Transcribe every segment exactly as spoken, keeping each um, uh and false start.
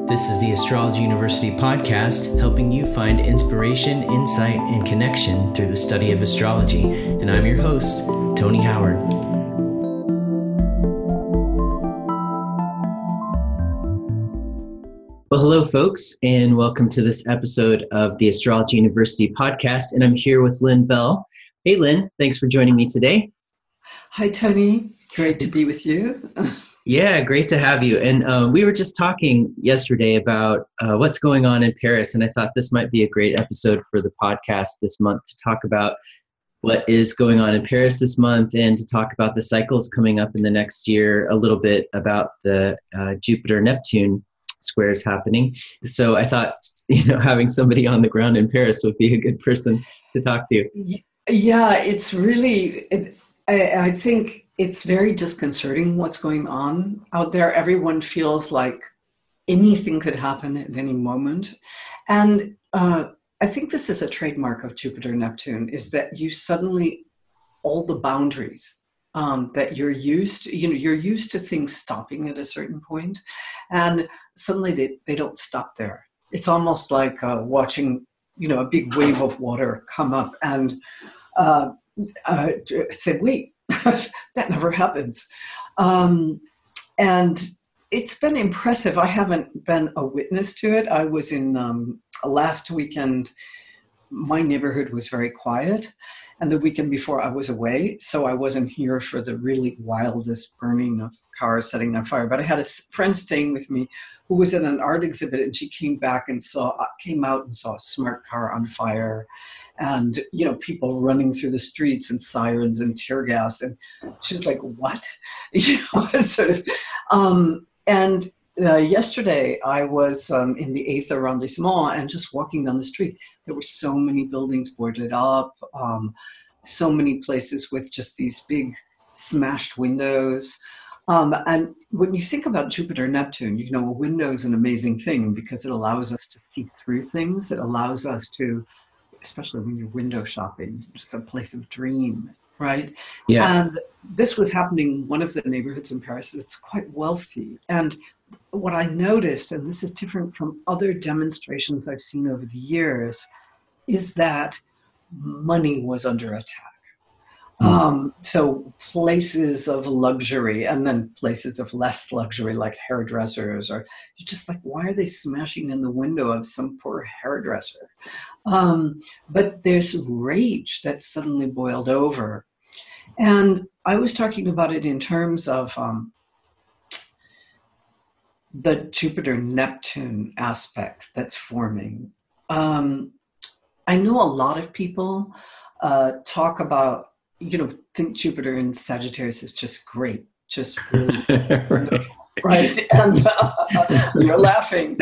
This is the Astrology University podcast, helping you find inspiration, insight, and connection through the study of astrology. And I'm your host, Tony Howard. Well, hello, folks, and welcome to this episode of the Astrology University podcast. And I'm here with Lynn Bell. Hey, Lynn, thanks for joining me today. Hi, Tony. Great to be with you. Yeah, great to have you. And uh, we were just talking yesterday about uh, what's going on in Paris, and I thought this might be a great episode for the podcast this month to talk about what is going on in Paris this month and to talk about the cycles coming up in the next year, a little bit about the uh, Jupiter-Neptune squares happening. So I thought, you know, having somebody on the ground in Paris would be a good person to talk to. Yeah, it's really, it, I, I think it's very disconcerting what's going on out there. Everyone feels like anything could happen at any moment. And uh, I think this is a trademark of Jupiter-Neptune, is that you suddenly, all the boundaries um, that you're used to, you know, you're used to things stopping at a certain point, and suddenly they, they don't stop there. It's almost like uh, watching, you know, a big wave of water come up and uh, uh, say, wait, that never happens. Um, and it's been impressive. I haven't been a witness to it. I was in um, last weekend, my neighborhood was very quiet. And the weekend before I was away, so I wasn't here for the really wildest burning of cars setting on fire. But I had a friend staying with me who was at an art exhibit, and she came back and saw, came out and saw a smart car on fire, and you know, people running through the streets and sirens and tear gas, and she was like, "What?" You know, sort of. Um, and uh, yesterday, I was um, in the eighth arrondissement, and just walking down the street, there were so many buildings boarded up, um, so many places with just these big smashed windows. Um, and when you think about Jupiter-Neptune, you know, a window is an amazing thing because it allows us to see through things. It allows us to, especially when you're window shopping, just a place of dream, right? Yeah. And this was happening in one of the neighborhoods in Paris. It's quite wealthy. And what I noticed, and this is different from other demonstrations I've seen over the years, is that money was under attack. Mm. Um, so places of luxury and then places of less luxury, like hairdressers, or you're just like, why are they smashing in the window of some poor hairdresser? Um, but there's rage that suddenly boiled over. And I was talking about it in terms of um, the Jupiter-Neptune aspect that's forming. Um, I know a lot of people uh, talk about, you know, think Jupiter in Sagittarius is just great, just really, right. right? And uh, you're laughing.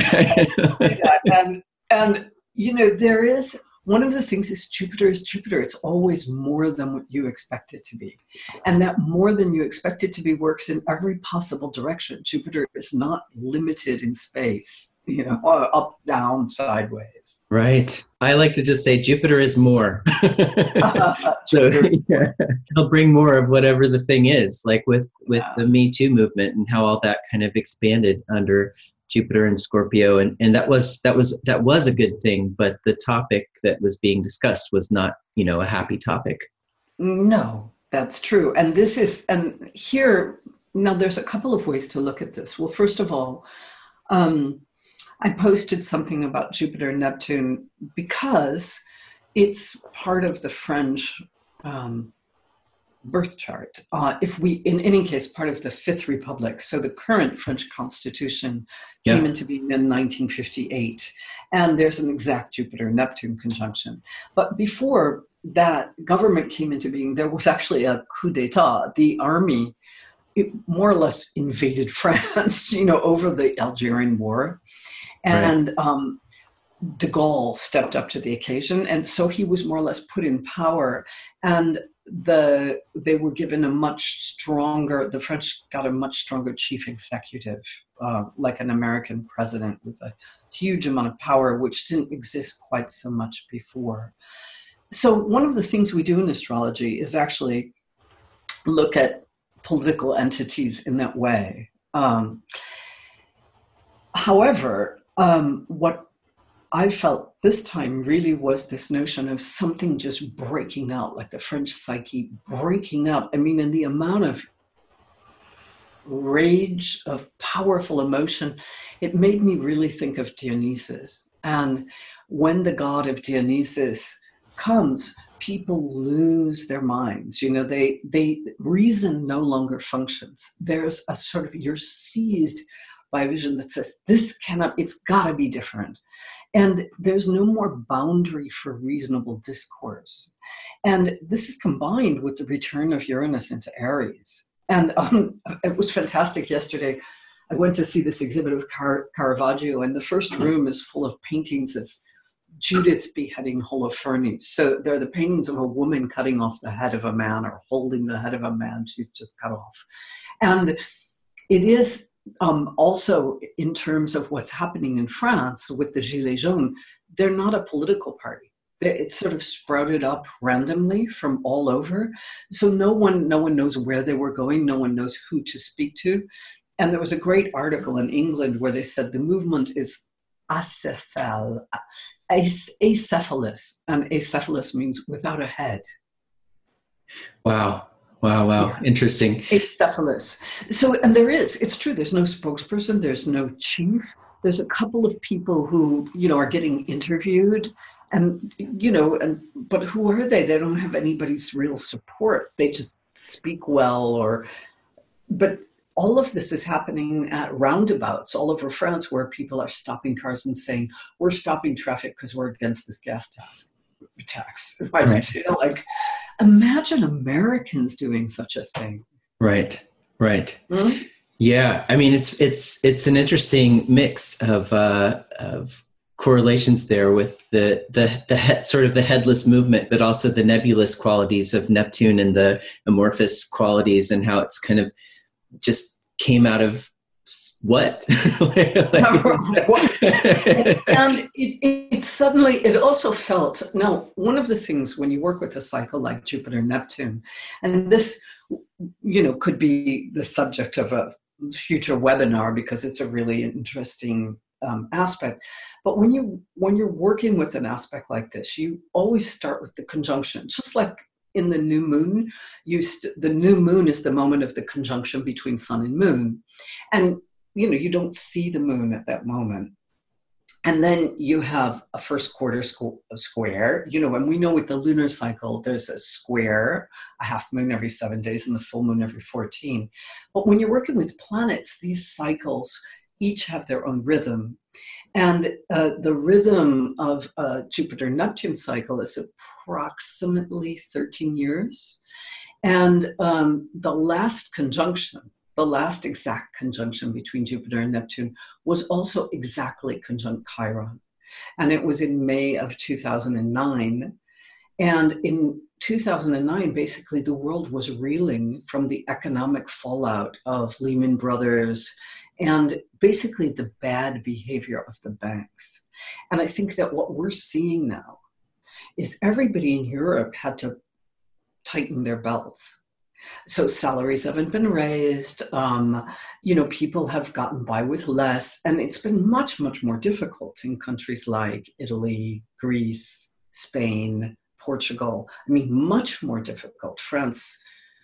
and, and, you know, there is, one of the things is Jupiter is Jupiter. It's always more than what you expect it to be. And that more than you expect it to be works in every possible direction. Jupiter is not limited in space, you know, up, down, sideways. Right. I like to just say Jupiter is more. uh, so yeah, he'll bring more of whatever the thing is, like with, with yeah. the Me Too movement and how all that kind of expanded under Jupiter and Scorpio, and, and that was that was that was a good thing, but the topic that was being discussed was not, you know, a happy topic. No, that's true. And this is, and here now there's a couple of ways to look at this. Well, first of all, um, I posted something about Jupiter and Neptune because it's part of the French um, birth chart. Uh, if we, in any case, part of the Fifth Republic. So the current French Constitution came yeah. into being in nineteen fifty-eight, and there's an exact Jupiter-Neptune conjunction. But before that government came into being, there was actually a coup d'etat. The army, it more or less invaded France, you know, over the Algerian War, and. Right. Um, de Gaulle stepped up to the occasion, and so he was more or less put in power, and the they were given a much stronger, the French got a much stronger chief executive, uh, like an American president with a huge amount of power, which didn't exist quite so much before. So one of the things we do in astrology is actually look at political entities in that way. Um, However, um, what I felt this time really was this notion of something just breaking out, like the French psyche breaking out. I mean, and the amount of rage, of powerful emotion, it made me really think of Dionysus. And when the god of Dionysus comes, people lose their minds. You know, they, they reason no longer functions. There's a sort of, you're seized by a vision that says, this cannot, it's gotta be different. And there's no more boundary for reasonable discourse. And this is combined with the return of Uranus into Aries. And um, it was fantastic yesterday. I went to see this exhibit of Car- Caravaggio, and the first room is full of paintings of Judith beheading Holofernes. So they're the paintings of a woman cutting off the head of a man or holding the head of a man she's just cut off. And it is um, also in terms of what's happening in France with the Gilets jaunes, they're not a political party. It's sort of sprouted up randomly from all over. So no one, no one knows where they were going. No one knows who to speak to. And there was a great article in England where they said the movement is acephal, acephalous, and acephalous means without a head. Wow. Wow, wow. Yeah. Interesting. Acephalous. So, and there is, it's true, there's no spokesperson, there's no chief. There's a couple of people who, you know, are getting interviewed and, you know, and, but who are they? They don't have anybody's real support. They just speak well or, but all of this is happening at roundabouts all over France where people are stopping cars and saying, we're stopping traffic because we're against this gas tax. tax. Right. You know, like, imagine Americans doing such a thing. Right, right. Mm-hmm. Yeah, I mean, it's it's it's an interesting mix of uh, of correlations there with the the the he- sort of the headless movement, but also the nebulous qualities of Neptune and the amorphous qualities, and how it's kind of just came out of what? like, what? And it, it, it suddenly, it also felt, now, one of the things when you work with a cycle like Jupiter Neptune, and this, you know, could be the subject of a future webinar because it's a really interesting um, aspect. But when you when you're working with an aspect like this, you always start with the conjunction, just like in the new moon, you st- the new moon is the moment of the conjunction between sun and moon. And, you know, you don't see the moon at that moment. And then you have a first quarter squ- square, you know, and we know with the lunar cycle, there's a square, a half moon every seven days and the full moon every fourteen. But when you're working with planets, these cycles each have their own rhythm. And uh, the rhythm of a Jupiter-Neptune cycle is approximately thirteen years. And um, the last conjunction, the last exact conjunction between Jupiter and Neptune was also exactly conjunct Chiron. And it was in May of two thousand nine. And in two thousand nine, basically the world was reeling from the economic fallout of Lehman Brothers and basically the bad behavior of the banks. And I think that what we're seeing now is everybody in Europe had to tighten their belts. So salaries haven't been raised, um, you know, people have gotten by with less, and it's been much, much more difficult in countries like Italy, Greece, Spain, Portugal. I mean, much more difficult. France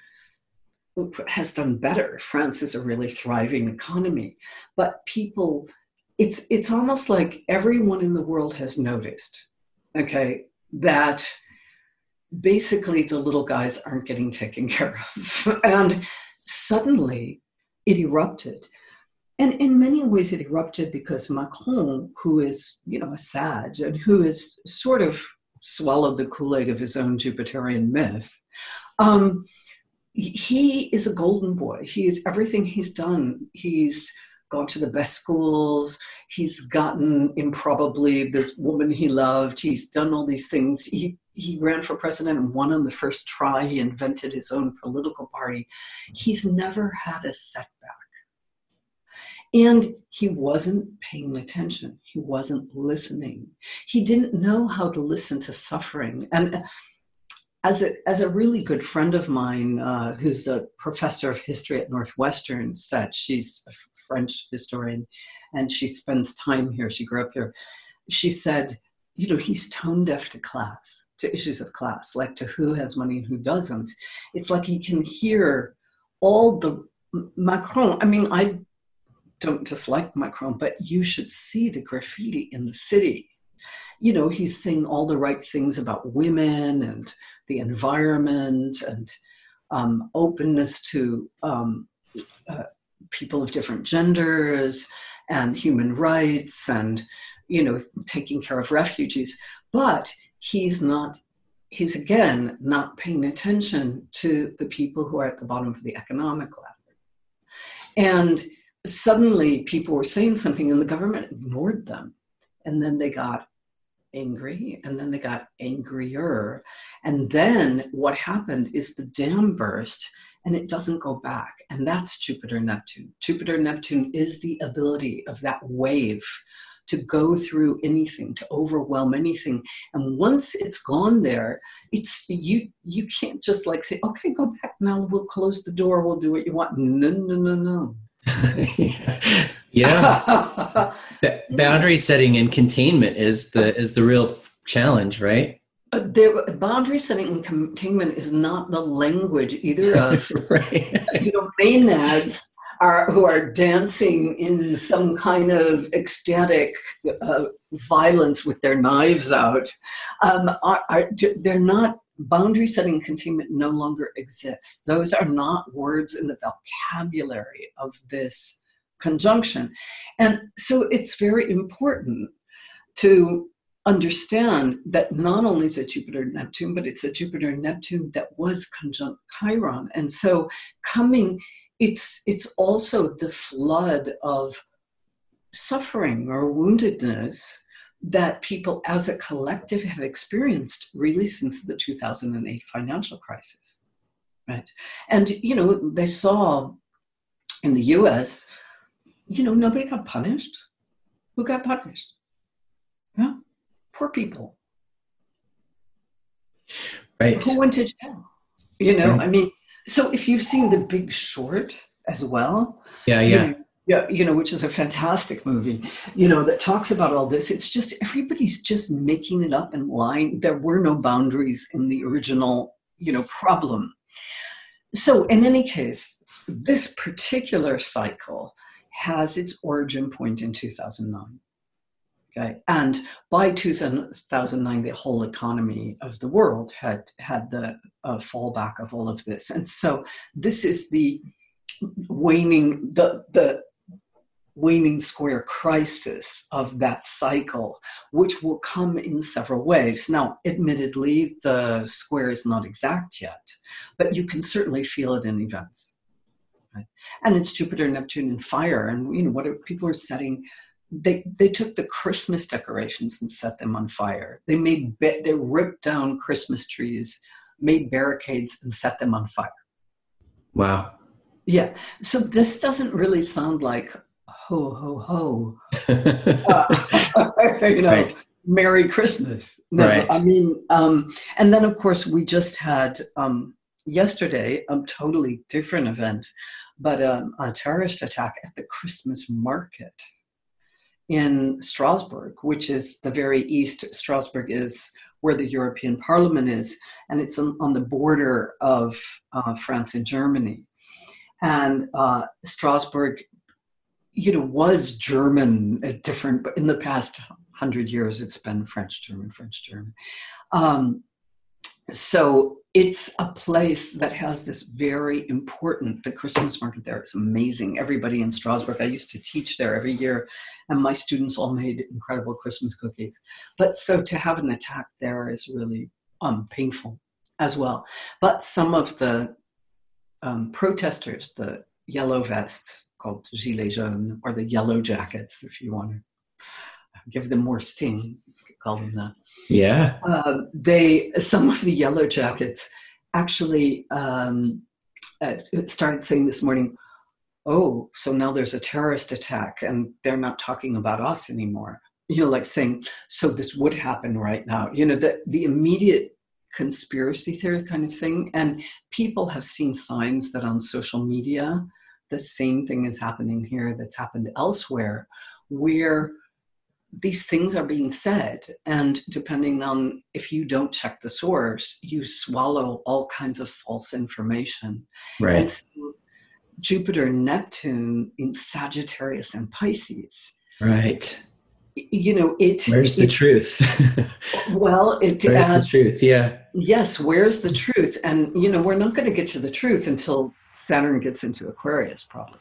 has done better. France is a really thriving economy, but people, it's it's almost like everyone in the world has noticed, okay, that basically the little guys aren't getting taken care of. And suddenly it erupted. And in many ways it erupted because Macron, who is, you know, a sage and who has sort of swallowed the Kool-Aid of his own Jupiterian myth, um, he is a golden boy. He is everything he's done. He's gone to the best schools. He's gotten improbably this woman he loved. He's done all these things. He he ran for president and won on the first try. He invented his own political party. He's never had a setback. And he wasn't paying attention. He wasn't listening. He didn't know how to listen to suffering. And as a, as a really good friend of mine, uh, who's a professor of history at Northwestern, said, she's a French historian, and she spends time here. She grew up here. She said, you know, he's tone deaf to class, to issues of class, like to who has money and who doesn't. It's like he can hear all the Macron. I mean, I don't dislike Macron, but you should see the graffiti in the city. You know, he's saying all the right things about women and the environment and um, openness to um, uh, people of different genders and human rights and, you know, taking care of refugees. But he's not, he's again, not paying attention to the people who are at the bottom of the economic ladder. And suddenly people were saying something and the government ignored them. And then they got angry, and then they got angrier. And then what happened is the dam burst and it doesn't go back. And that's Jupiter Neptune. Jupiter Neptune is the ability of that wave to go through anything, to overwhelm anything. And once it's gone there, it's you you can't just like say, okay, go back now, we'll close the door, we'll do what you want. No, no, no, no. Yeah. Boundary setting and containment is the is the real challenge, right? Uh, the boundary setting and containment is not the language either of right. You know, maenads are who are dancing in some kind of ecstatic uh, violence with their knives out. Um, are, are they're not. Boundary setting and containment no longer exists. Those are not words in the vocabulary of this conjunction. And so it's very important to understand that not only is it Jupiter-Neptune, but it's a Jupiter-Neptune that was conjunct Chiron. And so coming, it's, it's also the flood of suffering or woundedness that people as a collective have experienced really since the two thousand eight financial crisis, right? And, you know, they saw in the U S, you know, nobody got punished. Who got punished? Yeah, poor people. Right. Who went to jail? You know, Right. I mean, so if you've seen The Big Short as well. Yeah, yeah. You know, Yeah, you know, which is a fantastic movie, you know, that talks about all this. It's just everybody's just making it up and lying. There were no boundaries in the original, you know, problem. So in any case, this particular cycle has its origin point in two thousand nine. Okay, and by two thousand nine, the whole economy of the world had had the uh, fallback of all of this. And so this is the waning, the the waning square crisis of that cycle, which will come in several waves. Now, admittedly, the square is not exact yet, but you can certainly feel it in events. Right? And it's Jupiter, Neptune, and fire. And you know what are, people are setting. They they took the Christmas decorations and set them on fire. They made they ripped down Christmas trees, made barricades, and set them on fire. Wow. Yeah. So this doesn't really sound like ho, ho, ho, uh, you know, right. Merry Christmas. No, right. I mean, um, and then of course we just had um, yesterday a totally different event, but um, a terrorist attack at the Christmas market in Strasbourg, which is the very east. Strasbourg is where the European Parliament is, and it's on, on the border of uh, France and Germany. And uh, Strasbourg, you know, was German, uh, different, but in the past hundred years, it's been French, German, French, German. Um, so it's a place that has this very important, the Christmas market there is amazing. Everybody in Strasbourg, I used to teach there every year, and my students all made incredible Christmas cookies. But so to have an attack there is really um, painful as well. But some of the um, protesters, the yellow vests, called gilets jaunes, or the yellow jackets, if you want to give them more sting, you could call them that. Yeah. Uh, they, some of the yellow jackets actually um, uh, started saying this morning, oh, so now there's a terrorist attack and they're not talking about us anymore. You know, like saying, so this would happen right now. You know, the, the immediate conspiracy theory kind of thing. And people have seen signs that on social media, the same thing is happening here that's happened elsewhere, where these things are being said. And depending on if you don't check the source, you swallow all kinds of false information. Right. And so Jupiter and Neptune in Sagittarius and Pisces. Right. You know, it. Where's the it, truth? Well, it Where's adds, the truth? Yeah. Yes, where's the truth? And, you know, we're not going to get to the truth until Saturn gets into Aquarius, probably.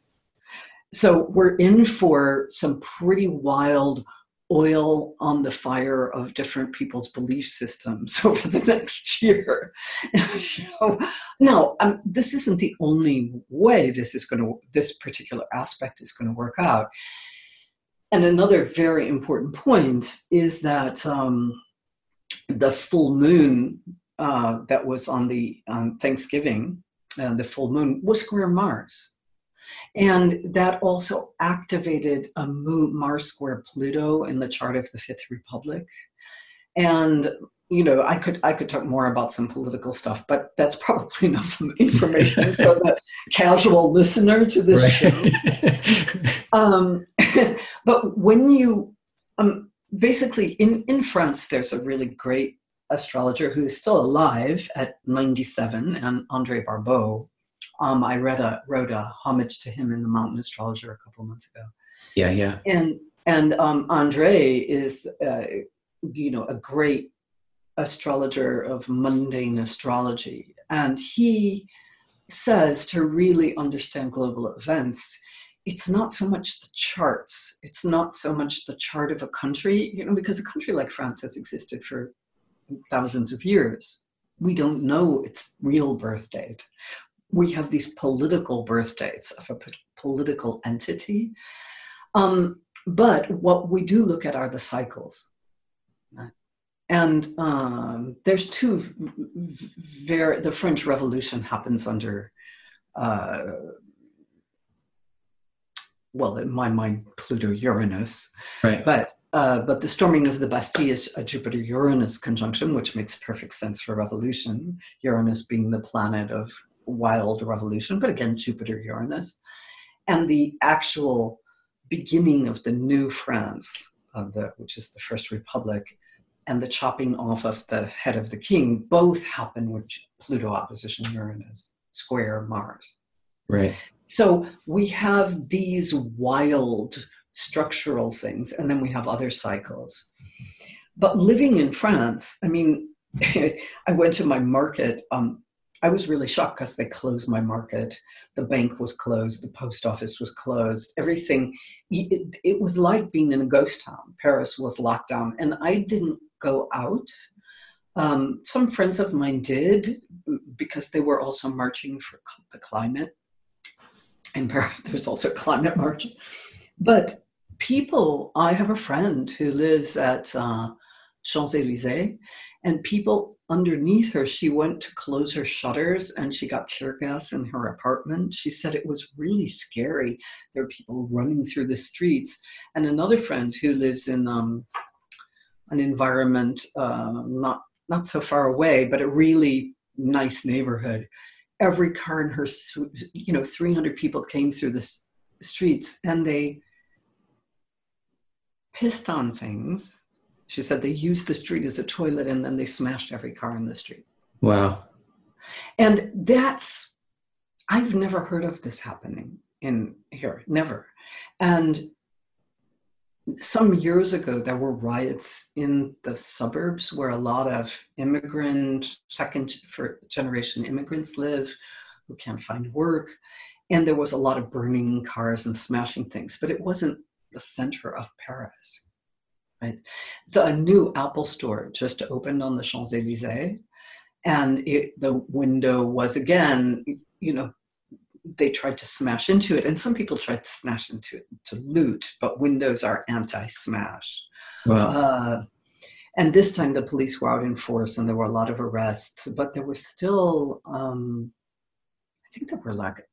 So we're in for some pretty wild oil on the fire of different people's belief systems over the next year. You know, now, um, this isn't the only way this is going to, this particular aspect is going to work out. And another very important point is that um, the full moon uh, that was on the on Thanksgiving, uh, the full moon was square Mars. And that also activated a moon, Mars square Pluto in the chart of the Fifth Republic. And, you know, I could I could talk more about some political stuff, but that's probably enough information for the casual listener to this right. show. Um, but when you, um, basically in, in France, there's a really great astrologer who is still alive at ninety-seven, and André Barbeau. Um, I read a wrote a homage to him in the Mountain Astrologer a couple of months ago. Yeah, yeah. And and um, André is, uh, you know, a great astrologer of mundane astrology, and he says to really understand global events, it's not so much the charts. It's not so much the chart of a country, you know, because a country like France has existed for thousands of years. We don't know its real birth date. We have these political birth dates of a political entity. Um, but what we do look at are the cycles. And um, there's two, very, the French Revolution happens under, uh, well, in my mind, Pluto-Uranus. Right. But Uh, but the storming of the Bastille is a Jupiter-Uranus conjunction, which makes perfect sense for revolution. Uranus being the planet of wild revolution, but again, Jupiter-Uranus. And the actual beginning of the new France, of the, which is the First Republic, and the chopping off of the head of the king, both happen with Pluto opposition Uranus, square Mars. Right. So we have these wild structural things, and then we have other cycles. But living in France, I mean, I went to my market. Um, I was really shocked because they closed my market. The bank was closed. The post office was closed. Everything, it, it was like being in a ghost town. Paris was locked down, and I didn't go out. Um, some friends of mine did, because they were also marching for the climate. In Paris, there's also climate march. But people, I have a friend who lives at uh, Champs-Élysées, and people underneath her, she went to close her shutters and she got tear gas in her apartment. She said it was really scary. There were people running through the streets. And another friend who lives in um, an environment uh, not, not so far away, but a really nice neighborhood. Every car in her, you know, three hundred people came through the streets, and they pissed on things. She said they used the street as a toilet, and then they smashed every car in the street. Wow. And that's, I've never heard of this happening in here, never. And some years ago, there were riots in the suburbs where a lot of immigrant, second generation immigrants live who can't find work. And there was a lot of burning cars and smashing things, but it wasn't the center of Paris, right? So a new Apple store just opened on the Champs-Élysées, and it, the window was, again, you know, they tried to smash into it, and some people tried to smash into it to loot, but windows are anti-smash. Wow. Uh, and this time the police were out in force, and there were a lot of arrests, but there was still, um, I think there were like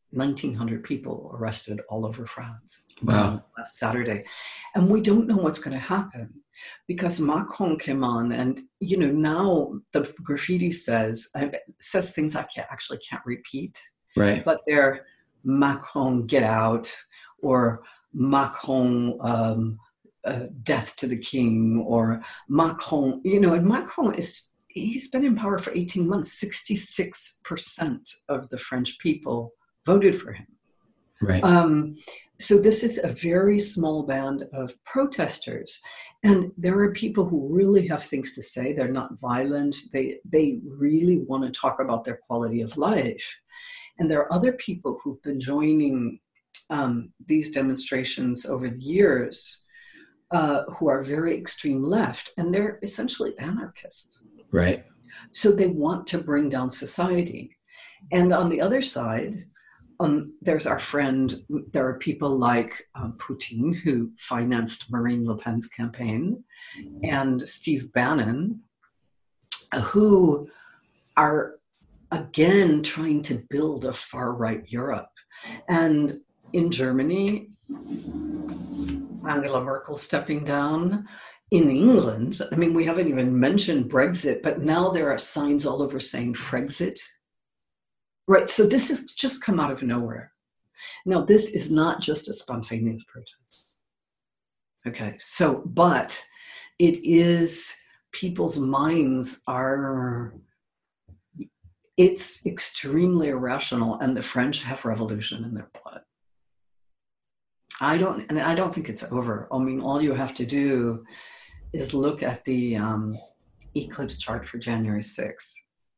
nineteen hundred people arrested all over France. Wow. Um, last Saturday. And we don't know what's going to happen because Macron came on and, you know, now the graffiti says, uh, says things I can't, actually can't repeat. Right. But they're Macron, get out, or Macron, um, uh, death to the king, or Macron, you know, and Macron is, he's been in power for eighteen months. sixty-six percent of the French people voted for him. Right. Um, so this is a very small band of protesters. And there are people who really have things to say. They're not violent. They, they really want to talk about their quality of life. And there are other people who've been joining um, these demonstrations over the years uh, who are very extreme left, and they're essentially anarchists. Right. So they want to bring down society. And on the other side, um, there's our friend, there are people like um, Putin, who financed Marine Le Pen's campaign, and Steve Bannon, who are, again, trying to build a far-right Europe. And in Germany, Angela Merkel stepping down. In England, I mean, we haven't even mentioned Brexit, but now there are signs all over saying Frexit. Right, so this has just come out of nowhere. Now, this is not just a spontaneous protest. Okay, so, but it is, people's minds are, it's extremely irrational, and the French have revolution in their blood. I don't, and I don't think it's over. I mean, all you have to do is look at the um, eclipse chart for January sixth,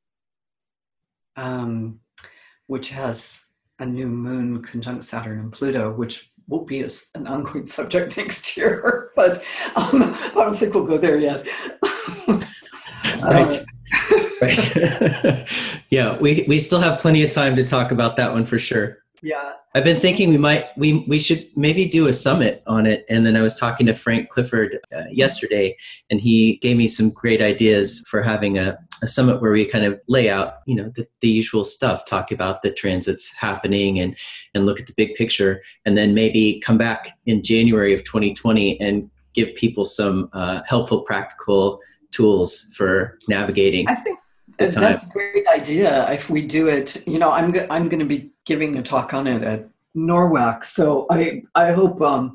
um, which has a new moon conjunct Saturn and Pluto, which will be a, an ongoing subject next year, but um, I don't think we'll go there yet. Right. Uh, right. Yeah, we, we still have plenty of time to talk about that one for sure. Yeah. I've been thinking we might, we, we should maybe do a summit on it. And then I was talking to Frank Clifford uh, yesterday, and he gave me some great ideas for having a, a summit where we kind of lay out, you know, the, the usual stuff, talk about the transits happening and, and look at the big picture, and then maybe come back in January of twenty twenty and give people some uh, helpful, practical tools for navigating. I think that's a great idea. If we do it, you know, I'm, go- I'm going to be giving a talk on it at Norwalk. So I, I hope, um,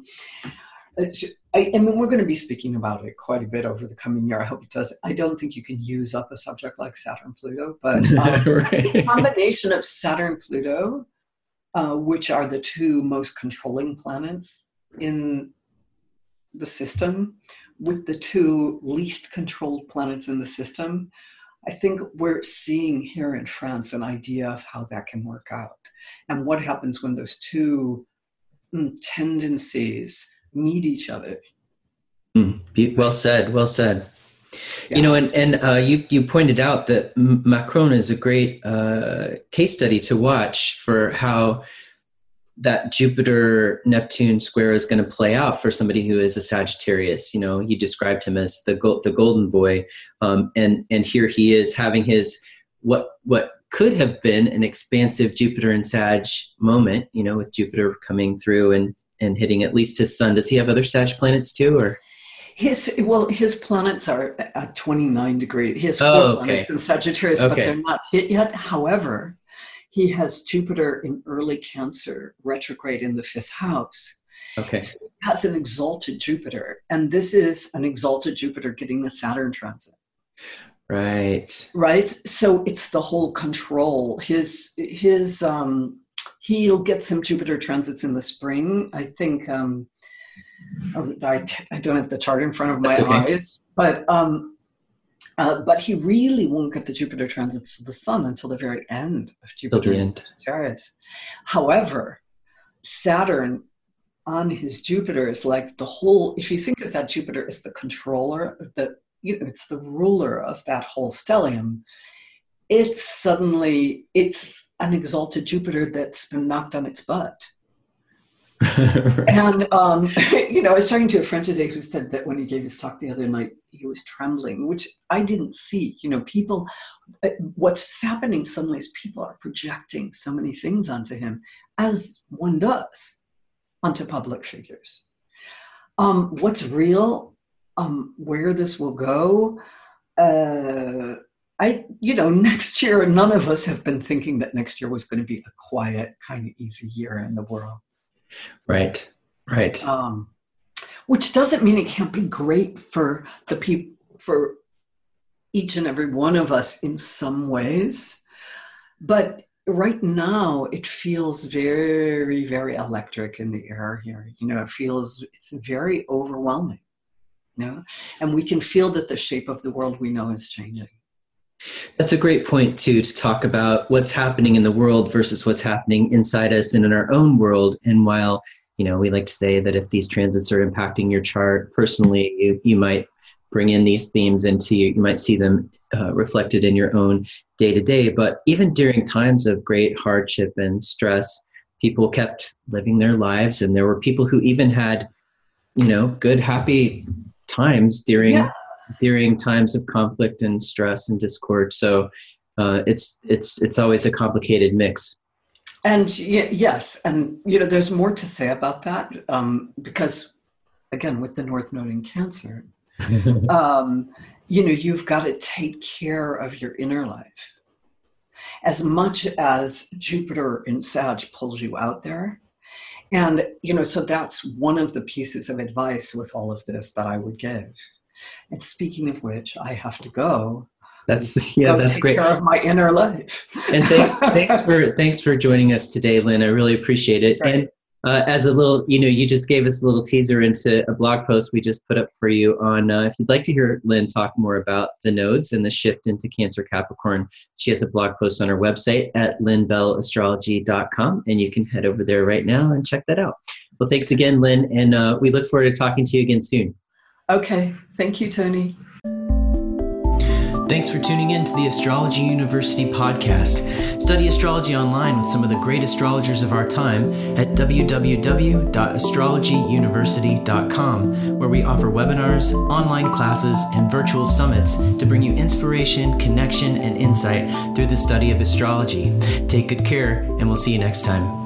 I, I mean, we're going to be speaking about it quite a bit over the coming year. I hope it does. I don't think you can use up a subject like Saturn Pluto, but um, right. the combination of Saturn Pluto, uh, which are the two most controlling planets in the system, with the two least controlled planets in the system, I think we're seeing here in France an idea of how that can work out and what happens when those two mm, tendencies meet each other. Mm, well said, well said. Yeah. You know, and, and uh, you, you pointed out that Macron is a great uh, case study to watch for how that Jupiter-Neptune square is going to play out for somebody who is a Sagittarius. You know, you described him as the go- the golden boy, um, and and here he is having his what what could have been an expansive Jupiter and Sag moment. You know, with Jupiter coming through and and hitting at least his sun. Does he have other Sag planets too, or? His well, his planets are at twenty-nine degrees. He has four oh, okay. planets in Sagittarius, okay. but they're not hit yet. However, he has Jupiter in early Cancer, retrograde in the fifth house. Okay. So he has an exalted Jupiter, and this is an exalted Jupiter getting a Saturn transit. Right. Right. So it's the whole control. His his um, he'll get some Jupiter transits in the spring. I think. Um, I, I don't have the chart in front of my okay. eyes, but um, uh, but he really won't get the Jupiter transits to the sun until the very end of Jupiter in Sagittarius. However, Saturn on his Jupiter is like the whole. If you think of that Jupiter as the controller, the you know, it's the ruler of that whole stellium. It's suddenly it's an exalted Jupiter that's been knocked on its butt. Right. And, um, you know, I was talking to a friend today who said that when he gave his talk the other night, he was trembling, which I didn't see. You know, people, what's happening suddenly is people are projecting so many things onto him, as one does onto public figures. Um, what's real, um, where this will go, uh, I, you know, next year, none of us have been thinking that next year was going to be a quiet, kind of easy year in the world. Right, right. Um, which doesn't mean it can't be great for the people, for each and every one of us in some ways. But right now, it feels very, very electric in the air here. You know, it feels, it's very overwhelming, you know, and we can feel that the shape of the world we know is changing. That's a great point, too, to talk about what's happening in the world versus what's happening inside us and in our own world. And while, you know, we like to say that if these transits are impacting your chart personally, you, you might bring in these themes into you. You might see them uh, reflected in your own day-to-day. But even during times of great hardship and stress, people kept living their lives. And there were people who even had, you know, good, happy times during yeah. during times of conflict and stress and discord. So uh, it's it's it's always a complicated mix. And y- yes, and you know, there's more to say about that um, because, again, with the North Node in Cancer, um, you know, you've got to take care of your inner life. As much as Jupiter in Sag pulls you out there. And, you know, so that's one of the pieces of advice with all of this that I would give. And speaking of which, I have to go. That's yeah, that's take great. Take care of my inner life. And thanks, thanks for thanks for joining us today, Lynn. I really appreciate it. Right. And uh, as a little, you know, you just gave us a little teaser into a blog post we just put up for you on. Uh, if you'd like to hear Lynn talk more about the nodes and the shift into Cancer Capricorn, she has a blog post on her website at lynn bell astrology dot com, and you can head over there right now and check that out. Well, thanks again, Lynn, and uh, we look forward to talking to you again soon. Okay. Thank you, Tony. Thanks for tuning in to the Astrology University podcast. Study astrology online with some of the great astrologers of our time at w w w dot astrology university dot com, where we offer webinars, online classes, and virtual summits to bring you inspiration, connection, and insight through the study of astrology. Take good care, and we'll see you next time.